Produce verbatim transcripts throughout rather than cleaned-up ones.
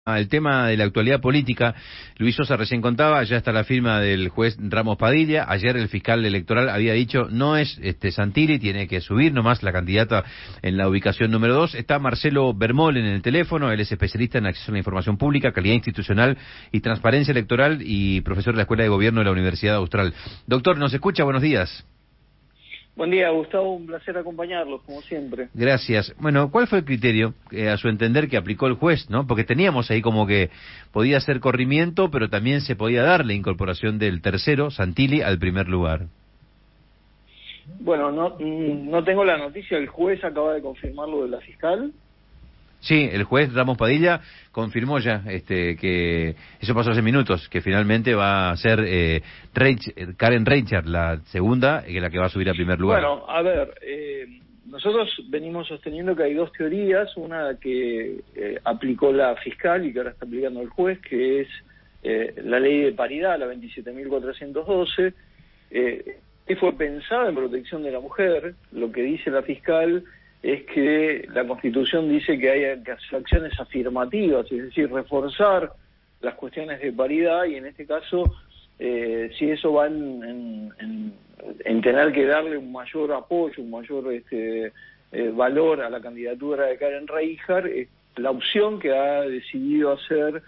Ah, el tema de la actualidad política, Luis Sosa recién contaba, ya está la firma del juez Ramos Padilla. Ayer el fiscal electoral había dicho, no es este Santilli, tiene que subir nomás la candidata en la ubicación número dos. Está Marcelo Bermol en el teléfono, él es especialista en acceso a la información pública, calidad institucional y transparencia electoral y profesor de la Escuela de Gobierno de la Universidad Austral. Doctor, ¿nos escucha? Buenos días. Buen día, Gustavo, un placer acompañarlos, como siempre. Gracias. Bueno, ¿cuál fue el criterio, eh, a su entender, que aplicó el juez, no? Porque teníamos ahí como que podía ser corrimiento, pero también se podía dar la incorporación del tercero, Santilli, al primer lugar. Bueno, no, no tengo la noticia, el juez acaba de confirmar lo de la fiscal. Sí, el juez Ramos Padilla confirmó ya este, que eso pasó hace minutos, que finalmente va a ser eh, Reich, Karen Reichert la segunda, que es la que va a subir a primer lugar. Bueno, a ver, eh, nosotros venimos sosteniendo que hay dos teorías, una que eh, aplicó la fiscal y que ahora está aplicando el juez, que es eh, la ley de paridad, la veintisiete mil cuatrocientos doce, eh, que fue pensada en protección de la mujer. Lo que dice la fiscal es que la Constitución dice que hay que hacer acciones afirmativas, es decir, reforzar las cuestiones de paridad, y en este caso, eh, si eso va en, en, en, en tener que darle un mayor apoyo, un mayor este, eh, valor a la candidatura de Karen Reichert, es la opción que ha decidido hacer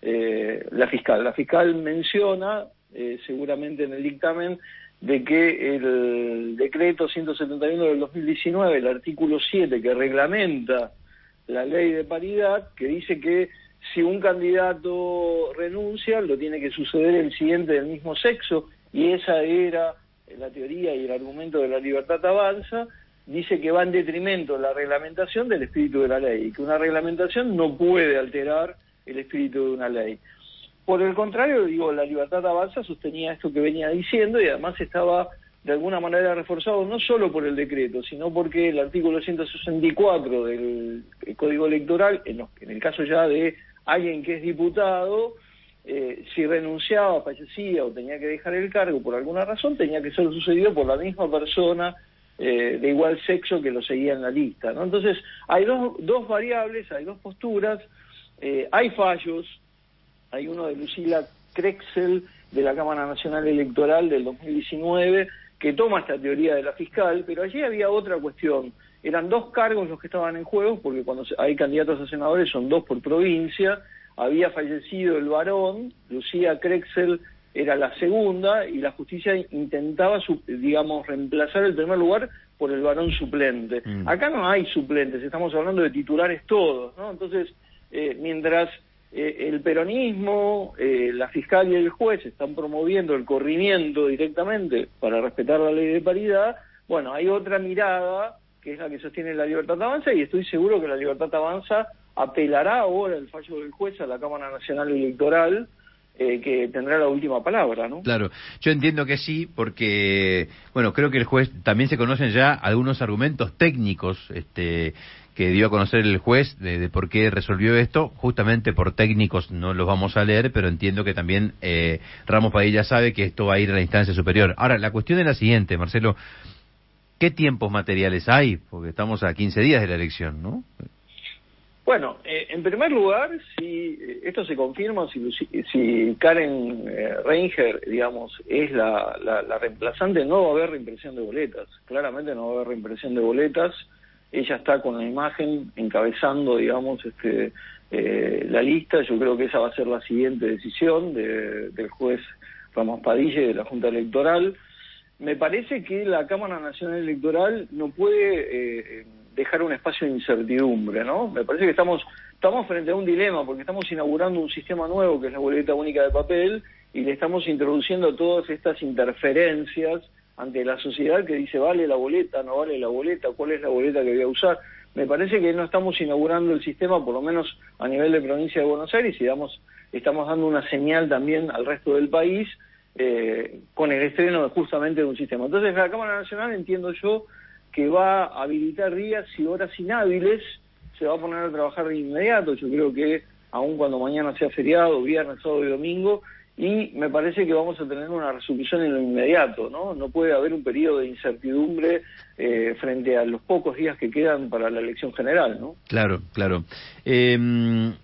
eh, la fiscal. La fiscal menciona, eh, seguramente en el dictamen, de que el decreto ciento setenta y uno del dos mil diecinueve, el artículo siete, que reglamenta la ley de paridad, que dice que si un candidato renuncia, lo tiene que suceder el siguiente del mismo sexo, y esa era la teoría y el argumento de La Libertad Avanza, dice que va en detrimento la reglamentación del espíritu de la ley, y que una reglamentación no puede alterar el espíritu de una ley. Por el contrario, digo, La Libertad Avanza sostenía esto que venía diciendo, y además estaba de alguna manera reforzado no solo por el decreto, sino porque el artículo ciento sesenta y cuatro del Código Electoral, en, los, en el caso ya de alguien que es diputado, eh, si renunciaba, fallecía o tenía que dejar el cargo por alguna razón, tenía que ser sucedido por la misma persona eh, de igual sexo que lo seguía en la lista, ¿no? Entonces, hay dos, dos variables, hay dos posturas, eh, hay fallos. Hay uno de Lucila Krexel, de la Cámara Nacional Electoral del dos mil diecinueve, que toma esta teoría de la fiscal, pero allí había otra cuestión. Eran dos cargos los que estaban en juego, porque cuando hay candidatos a senadores son dos por provincia. Había fallecido el varón, Lucila Krexel era la segunda, y la justicia intentaba, digamos, reemplazar el primer lugar por el varón suplente. Mm. Acá no hay suplentes, estamos hablando de titulares todos, ¿no? Entonces, eh, mientras Eh, el peronismo, eh, la fiscal y el juez están promoviendo el corrimiento directamente para respetar la ley de paridad, bueno, hay otra mirada que es la que sostiene La Libertad Avanza, y estoy seguro que La Libertad Avanza apelará ahora el fallo del juez a la Cámara Nacional Electoral, eh, que tendrá la última palabra, ¿no? Claro, yo entiendo que sí, porque, bueno, creo que el juez, también se conocen ya algunos argumentos técnicos, este... que dio a conocer el juez de, de por qué resolvió esto, justamente por técnicos no los vamos a leer, pero entiendo que también eh, Ramos Padilla sabe que esto va a ir a la instancia superior. Ahora, la cuestión es la siguiente, Marcelo, ¿qué tiempos materiales hay? Porque estamos a quince días de la elección, ¿no? Bueno, eh, en primer lugar, si esto se confirma, si, si Karen eh, Reichert, digamos, es la, la, la reemplazante, no va a haber reimpresión de boletas, claramente no va a haber reimpresión de boletas. Ella está con la imagen encabezando, digamos, este, eh, la lista. Yo creo que esa va a ser la siguiente decisión de, del juez Ramos Padilla y de la Junta Electoral. Me parece que la Cámara Nacional Electoral no puede eh, dejar un espacio de incertidumbre, ¿no? Me parece que estamos, estamos frente a un dilema, porque estamos inaugurando un sistema nuevo que es la boleta única de papel, y le estamos introduciendo todas estas interferencias ante la sociedad que dice, ¿vale la boleta, no vale la boleta? ¿Cuál es la boleta que voy a usar? Me parece que no estamos inaugurando el sistema, por lo menos a nivel de provincia de Buenos Aires, y damos, estamos dando una señal también al resto del país eh, con el estreno de, justamente de un sistema. Entonces la Cámara Nacional, entiendo yo, que va a habilitar días y horas inhábiles, se va a poner a trabajar de inmediato. Yo creo que aun cuando mañana sea feriado, viernes, sábado y domingo, y me parece que vamos a tener una resolución en lo inmediato, ¿no? No puede haber un periodo de incertidumbre eh, frente a los pocos días que quedan para la elección general, ¿no? Claro, claro. Eh,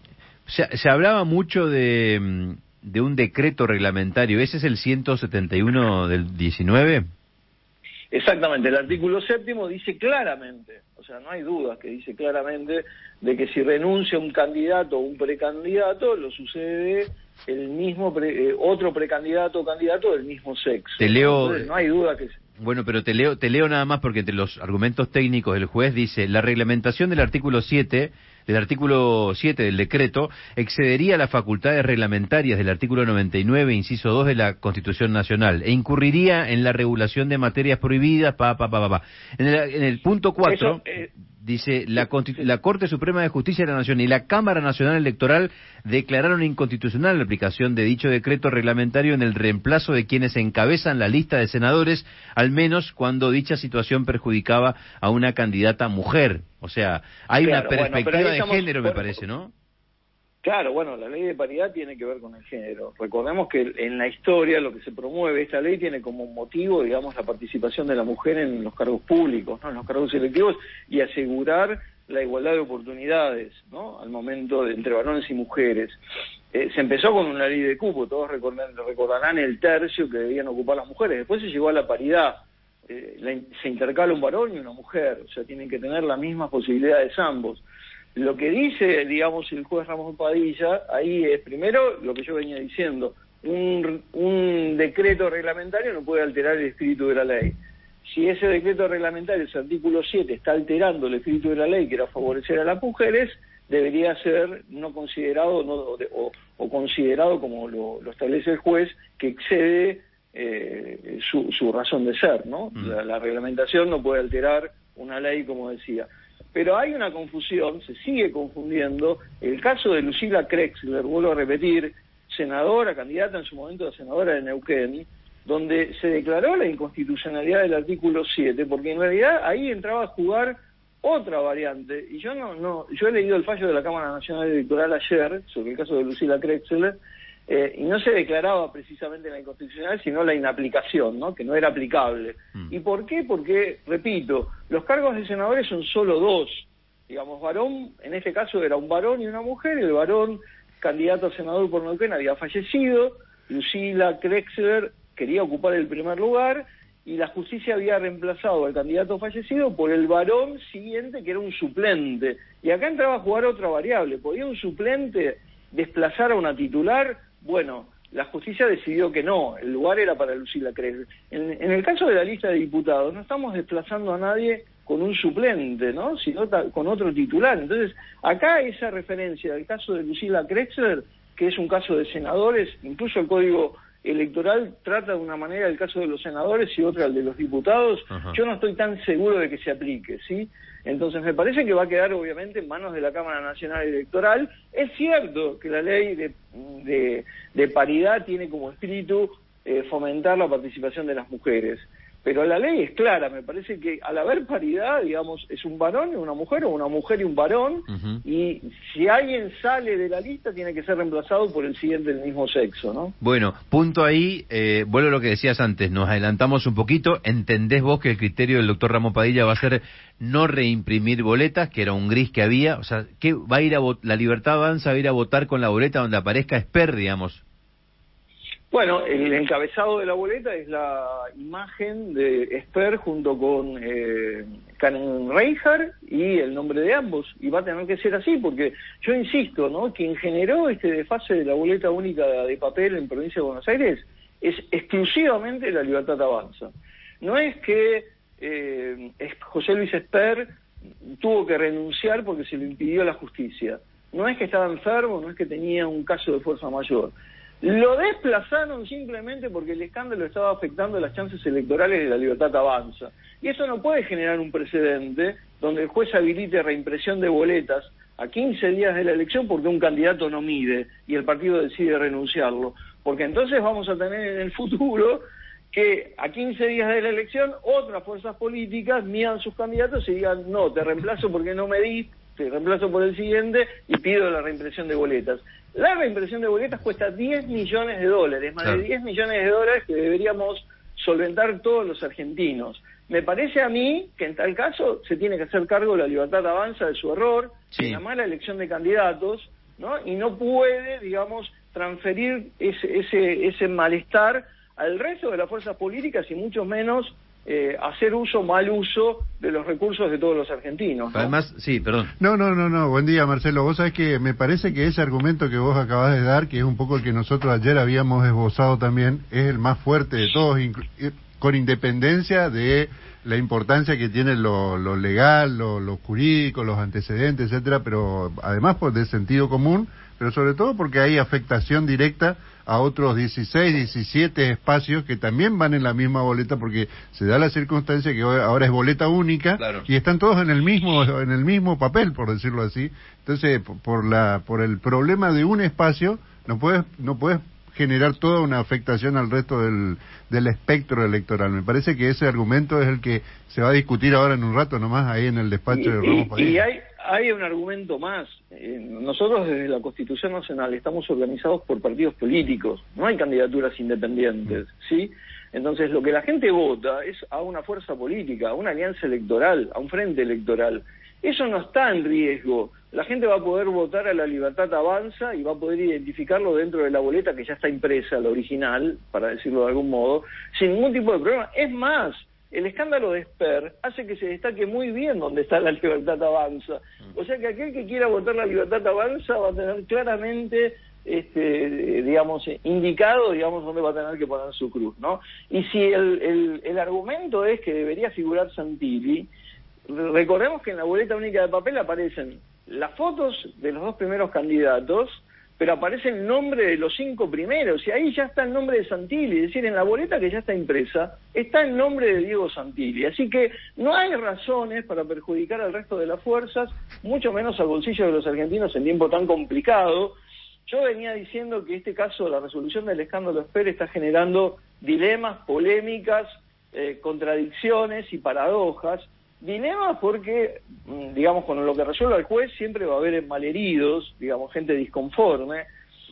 Se, se hablaba mucho de, de un decreto reglamentario. ¿Ese es el ciento setenta y uno del diecinueve? Exactamente, el artículo séptimo dice claramente, o sea, no hay dudas que dice claramente de que si renuncia un candidato o un precandidato, lo sucede el mismo pre, eh, otro precandidato o candidato del mismo sexo. Te leo, Entonces, no hay duda que... Bueno, pero te leo, te leo nada más porque entre los argumentos técnicos del juez dice, la reglamentación del artículo siete, del artículo siete del decreto, excedería las facultades reglamentarias del artículo noventa y nueve, inciso dos de la Constitución Nacional, e incurriría en la regulación de materias prohibidas, pa, pa, pa, pa, pa. En el, en el punto cuatro... Eh... Dice, la, la Corte Suprema de Justicia de la Nación y la Cámara Nacional Electoral declararon inconstitucional la aplicación de dicho decreto reglamentario en el reemplazo de quienes encabezan la lista de senadores, al menos cuando dicha situación perjudicaba a una candidata mujer. O sea, hay claro, una perspectiva bueno, de estamos, género, me parece, ¿no? Claro, bueno, la ley de paridad tiene que ver con el género. Recordemos que en la historia lo que se promueve, esta ley tiene como motivo, digamos, la participación de la mujer en los cargos públicos, ¿no? En los cargos electivos, y asegurar la igualdad de oportunidades, ¿no? Al momento de, entre varones y mujeres. Eh, se empezó con una ley de cupo, todos recordarán, recordarán el tercio que debían ocupar las mujeres. Después se llegó a la paridad. Eh, la, se intercala un varón y una mujer, o sea, tienen que tener las mismas posibilidades ambos. Lo que dice, digamos, el juez Ramos Padilla, ahí es, primero, lo que yo venía diciendo, un, un decreto reglamentario no puede alterar el espíritu de la ley. Si ese decreto reglamentario, ese artículo siete, está alterando el espíritu de la ley, que era favorecer a las mujeres, debería ser no considerado no, o, o considerado, como lo, lo establece el juez, que excede eh, su, su razón de ser, ¿no? Mm. La, la reglamentación no puede alterar una ley, como decía. Pero hay una confusión, se sigue confundiendo, el caso de Lucila Krexler, vuelvo a repetir, senadora, candidata en su momento a senadora de Neuquén, donde se declaró la inconstitucionalidad del artículo siete, porque en realidad ahí entraba a jugar otra variante, y yo no, no, yo he leído el fallo de la Cámara Nacional Electoral ayer, sobre el caso de Lucila Krexler, Eh, y no se declaraba precisamente la inconstitucional, sino la inaplicación, ¿no? Que no era aplicable. Mm. ¿Y por qué? Porque, repito, los cargos de senadores son solo dos. Digamos, varón, en este caso era un varón y una mujer, el varón, candidato a senador por Neuquén, había fallecido, Lucila Krexler quería ocupar el primer lugar, y la justicia había reemplazado al candidato fallecido por el varón siguiente, que era un suplente. Y acá entraba a jugar otra variable. ¿Podía un suplente desplazar a una titular? Bueno, la justicia decidió que no, el lugar era para Lucila Krexler. En, en el caso de la lista de diputados, no estamos desplazando a nadie con un suplente, ¿no? Sino con otro titular. Entonces, acá esa referencia del caso de Lucila Krexler, que es un caso de senadores, incluso el Código Electoral trata de una manera el caso de los senadores y otra el de los diputados. Ajá. Yo no estoy tan seguro de que se aplique, ¿sí? Entonces me parece que va a quedar obviamente en manos de la Cámara Nacional Electoral. Es cierto que la ley de, de, de paridad tiene como espíritu eh, fomentar la participación de las mujeres, pero la ley es clara. Me parece que al haber paridad, digamos, es un varón y una mujer, o una mujer y un varón, uh-huh. Y si alguien sale de la lista tiene que ser reemplazado por el siguiente del mismo sexo, ¿no? Bueno, punto ahí, eh, vuelvo a lo que decías antes, nos adelantamos un poquito. ¿Entendés vos que el criterio del doctor Ramos Padilla va a ser no reimprimir boletas, que era un gris que había? O sea, ¿qué va a ir a la Libertad Avanza va a ir a votar con la boleta donde aparezca Esper, digamos? Bueno, el encabezado de la boleta es la imagen de Esper junto con eh, Karen Reinhardt y el nombre de ambos, y va a tener que ser así, porque yo insisto, ¿no? Quien generó este desfase de la boleta única de papel en Provincia de Buenos Aires es exclusivamente la Libertad Avanza. No es que eh, José Luis Esper tuvo que renunciar porque se lo impidió la justicia, no es que estaba enfermo, no es que tenía un caso de fuerza mayor. Lo desplazaron simplemente porque el escándalo estaba afectando las chances electorales de la Libertad Avanza. Y eso no puede generar un precedente donde el juez habilite reimpresión de boletas a quince días de la elección porque un candidato no mide y el partido decide renunciarlo. Porque entonces vamos a tener en el futuro que a quince días de la elección otras fuerzas políticas midan sus candidatos y digan, no, te reemplazo porque no me di, te reemplazo por el siguiente y pido la reimpresión de boletas. La reimpresión de boletas cuesta diez millones de dólares, más claro. de diez millones de dólares que deberíamos solventar todos los argentinos. Me parece a mí que en tal caso se tiene que hacer cargo la Libertad Avanza de su error, sí. de la mala elección de candidatos, ¿no? Y no puede, digamos, transferir ese, ese, ese malestar al resto de las fuerzas políticas y mucho menos eh, hacer uso, mal uso de los recursos de todos los argentinos, ¿no? Además, sí, perdón. No, no, no, no, buen día, Marcelo. Vos sabés que me parece que ese argumento que vos acabás de dar, que es un poco el que nosotros ayer habíamos esbozado también, es el más fuerte de todos, con independencia de la importancia que tiene lo, lo legal, lo, lo jurídico, los antecedentes, etcétera, pero además pues de sentido común, pero sobre todo porque hay afectación directa a otros dieciséis, diecisiete espacios que también van en la misma boleta, porque se da la circunstancia que ahora es boleta única, claro, y están todos en el mismo en el mismo papel, por decirlo así. Entonces, por la por el problema de un espacio no puedes no puedes generar toda una afectación al resto del, del espectro electoral. Me parece que ese argumento es el que se va a discutir ahora en un rato nomás ahí en el despacho y, de Ramos Padilla. Y hay, hay un argumento más. Eh, nosotros desde la Constitución Nacional estamos organizados por partidos políticos, no hay candidaturas independientes, ¿sí? Entonces lo que la gente vota es a una fuerza política, a una alianza electoral, a un frente electoral. Eso no está en riesgo. La gente va a poder votar a La Libertad Avanza y va a poder identificarlo dentro de la boleta que ya está impresa, la original, para decirlo de algún modo, sin ningún tipo de problema. Es más, el escándalo de Esper hace que se destaque muy bien dónde está La Libertad Avanza. O sea que aquel que quiera votar La Libertad Avanza va a tener claramente, este, digamos, indicado, digamos, dónde va a tener que poner su cruz, ¿no? Y si el, el, el argumento es que debería figurar Santilli, recordemos que en la boleta única de papel aparecen las fotos de los dos primeros candidatos, pero aparece el nombre de los cinco primeros, y ahí ya está el nombre de Santilli, es decir, en la boleta que ya está impresa, está el nombre de Diego Santilli, así que no hay razones para perjudicar al resto de las fuerzas, mucho menos al bolsillo de los argentinos en tiempo tan complicado. Yo venía diciendo que este caso, la resolución del escándalo Esper, está generando dilemas, polémicas, eh, contradicciones y paradojas. Dilemas porque, digamos, con lo que resuelva el juez siempre va a haber malheridos, digamos, gente disconforme.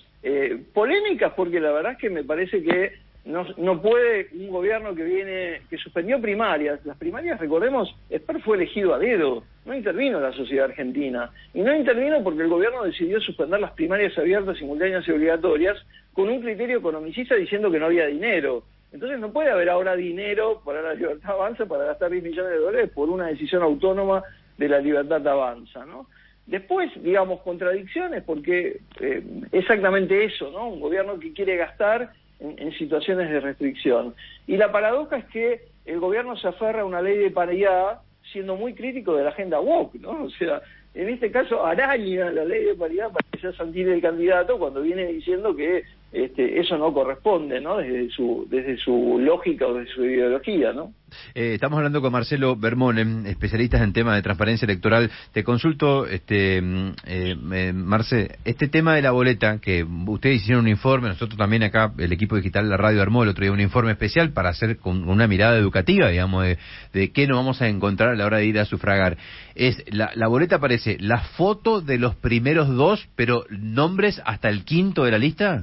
Eh, polémicas porque la verdad es que me parece que no, no puede un gobierno que viene, que suspendió primarias. Las primarias, recordemos, Esper fue elegido a dedo, no intervino la sociedad argentina. Y no intervino porque el gobierno decidió suspender las primarias abiertas, simultáneas y obligatorias con un criterio economicista diciendo que no había dinero. Entonces no puede haber ahora dinero para La Libertad Avanza para gastar diez millones de dólares por una decisión autónoma de La Libertad Avanza, ¿no? Después, digamos, contradicciones, porque eh, exactamente eso, ¿no? Un gobierno que quiere gastar en, en situaciones de restricción. Y la paradoja es que el gobierno se aferra a una ley de paridad siendo muy crítico de la agenda woke, ¿no? O sea, en este caso araña la ley de paridad para que sea Santilli el candidato cuando viene diciendo que este, eso no corresponde, ¿no? Desde su desde su lógica o desde su ideología, ¿no? Eh, estamos hablando con Marcelo Bermone, especialista en temas de transparencia electoral. Te consulto, este, eh, eh, Marce, este tema de la boleta, que ustedes hicieron un informe, nosotros también acá, el equipo digital de la radio armó el otro día un informe especial para hacer con una mirada educativa, digamos, de, de qué nos vamos a encontrar a la hora de ir a sufragar. Es la, la boleta aparece la foto de los primeros dos, pero nombres hasta el quinto de la lista.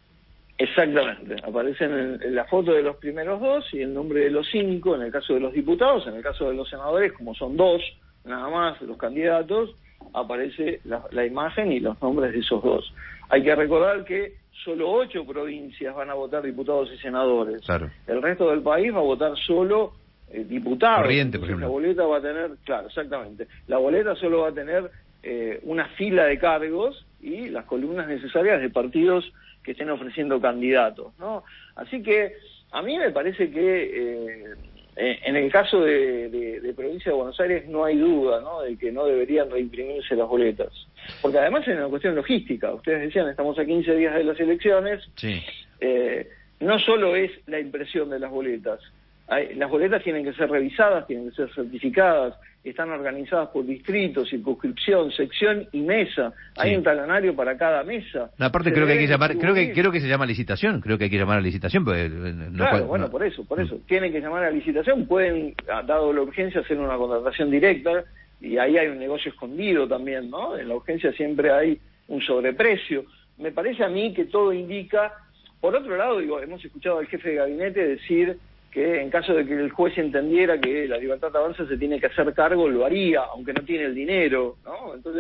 Exactamente, aparecen en, en la foto de los primeros dos y el nombre de los cinco, en el caso de los diputados, en el caso de los senadores, como son dos, nada más, los candidatos, aparece la, la imagen y los nombres de esos dos. Hay que recordar que solo ocho provincias van a votar diputados y senadores. Claro. El resto del país va a votar solo eh, diputados. Corriente, por ejemplo. La boleta va a tener, claro, exactamente, la boleta solo va a tener eh, una fila de cargos y las columnas necesarias de partidos que estén ofreciendo candidatos, ¿no? Así que a mí me parece que eh, en el caso de, de, de Provincia de Buenos Aires no hay duda, ¿no?, de que no deberían reimprimirse las boletas. Porque además es una cuestión logística. Ustedes decían, estamos a quince días de las elecciones. Sí. Eh, no solo es la impresión de las boletas. Hay, las boletas tienen que ser revisadas, tienen que ser certificadas, están organizadas por distrito, circunscripción, sección y mesa. Sí. Hay un talonario para cada mesa. No, aparte se creo que hay que llamar, creo que creo que se llama licitación, creo que hay que llamar a licitación. Porque no claro, puede, bueno, no. por eso, por eso. Mm. Tienen que llamar a licitación, pueden, dado la urgencia, hacer una contratación directa, y ahí hay un negocio escondido también, ¿no? En la urgencia siempre hay un sobreprecio. Me parece a mí que todo indica, por otro lado, digo, hemos escuchado al jefe de gabinete decir que en caso de que el juez entendiera que La Libertad Avanza se tiene que hacer cargo, lo haría, aunque no tiene el dinero, ¿no? Entonces,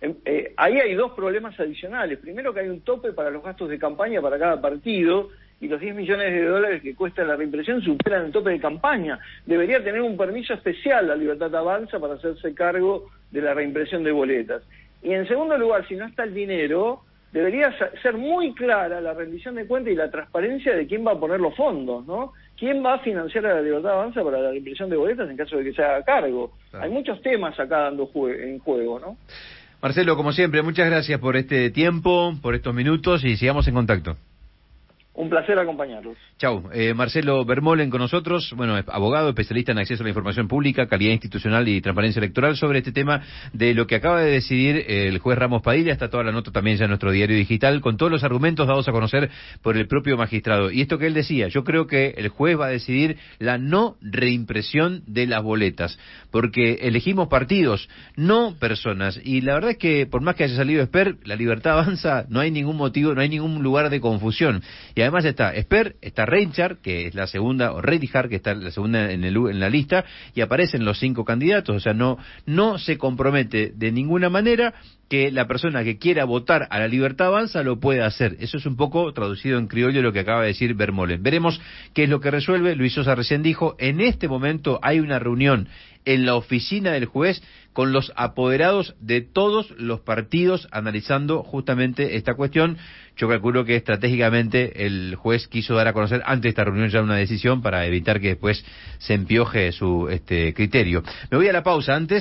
Eh, eh, ahí hay dos problemas adicionales. Primero, que hay un tope para los gastos de campaña para cada partido, y los diez millones de dólares que cuesta la reimpresión superan el tope de campaña. Debería tener un permiso especial la Libertad Avanza para hacerse cargo de la reimpresión de boletas. Y en segundo lugar, si no está el dinero, debería ser muy clara la rendición de cuentas y la transparencia de quién va a poner los fondos, ¿no? ¿Quién va a financiar a la Libertad Avanza para la reimpresión de boletas en caso de que se haga cargo? Claro. Hay muchos temas acá dando jue- en juego, ¿no? Marcelo, como siempre, muchas gracias por este tiempo, por estos minutos, y sigamos en contacto. Un placer acompañarlos. Chau. Eh, Marcelo Vermolen con nosotros, bueno, es abogado, especialista en acceso a la información pública, calidad institucional y transparencia electoral, sobre este tema de lo que acaba de decidir el juez Ramos Padilla. Está toda la nota también ya en nuestro diario digital, con todos los argumentos dados a conocer por el propio magistrado. Y esto que él decía, yo creo que el juez va a decidir la no reimpresión de las boletas, porque elegimos partidos, no personas. Y la verdad es que, por más que haya salido Esper, la Libertad Avanza, no hay ningún motivo, no hay ningún lugar de confusión. Y además está Esper, está Reinchard, que es la segunda, o Reitijar, que está la segunda en, el, en la lista, y aparecen los cinco candidatos. O sea, no, no se compromete de ninguna manera que la persona que quiera votar a la Libertad Avanza lo pueda hacer. Eso es un poco traducido en criollo lo que acaba de decir Vermolen. Veremos qué es lo que resuelve. Luis Sosa recién dijo, en este momento hay una reunión en la oficina del juez con los apoderados de todos los partidos analizando justamente esta cuestión. Yo calculo que estratégicamente el juez quiso dar a conocer antes de esta reunión ya una decisión para evitar que después se empioje su este criterio. Me voy a la pausa antes.